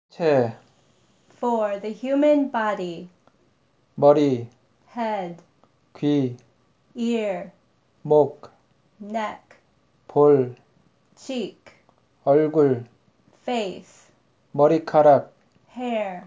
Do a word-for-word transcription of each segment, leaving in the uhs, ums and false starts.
체, For the human body, 머리, head, 귀, ear, 목, neck, 볼, cheek, 얼굴, face, 머리카락, hair,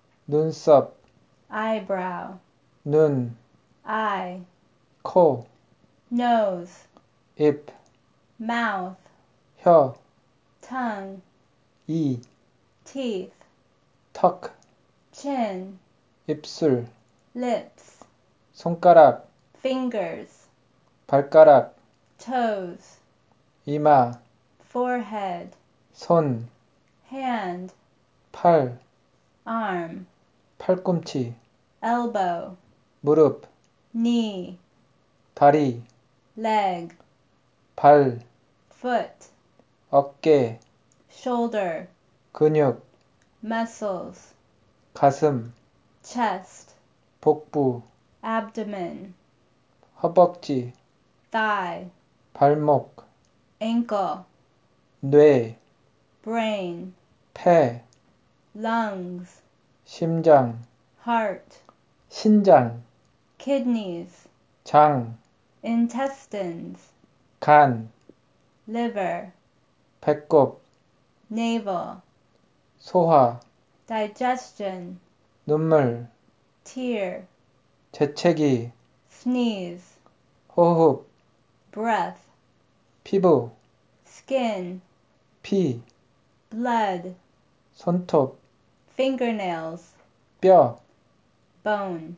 눈썹, eyebrow, 눈, eye, 코, nose, 입, mouth, 혀, tongue, 이, teeth, 턱, chin, 입술, lips, 손가락, fingers, 발가락, toes, 이마, forehead, 손, hand, 팔, arm, 팔꿈치, elbow, 무릎, knee, 다리, leg, 발, foot, 어깨, shoulder, 근육, muscles, 가슴, chest, 복부, abdomen, 허벅지, thigh, 발목, ankle, 뇌, brain, 폐, lungs, 심장, heart, 신장, kidneys, 장, intestines, 간, liver, 배꼽, navel, 소화, digestion, 눈물, tear, 재채기, sneeze, 호흡, breath, 피부, skin, 피, blood, 손톱, fingernails, 뼈, bone,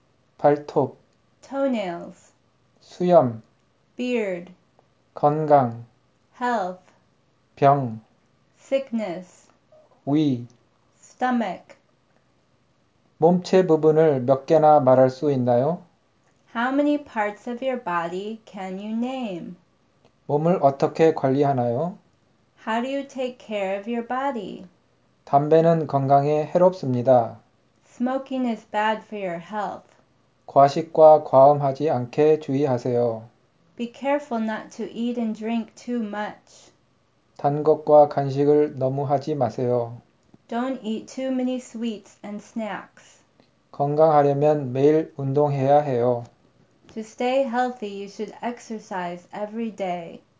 발톱, toenails, 수염, beard, 건강, health, 병, sickness, 위, stomach. 몸체 부분을 몇 개나 말할 수 있나요? How many parts of your body can you name? 몸을 어떻게 관리하나요? How do you take care of your body? 담배는 건강에 해롭습니다. Smoking is bad for your health. 과식과 과음하지 않게 주의하세요. Be careful not to eat and drink too much. 단 것과 간식을 너무 하지 마세요. Don't eat too many sweets and snacks. 건강하려면 매일 운동해야 해요. To stay healthy, you should exercise every day.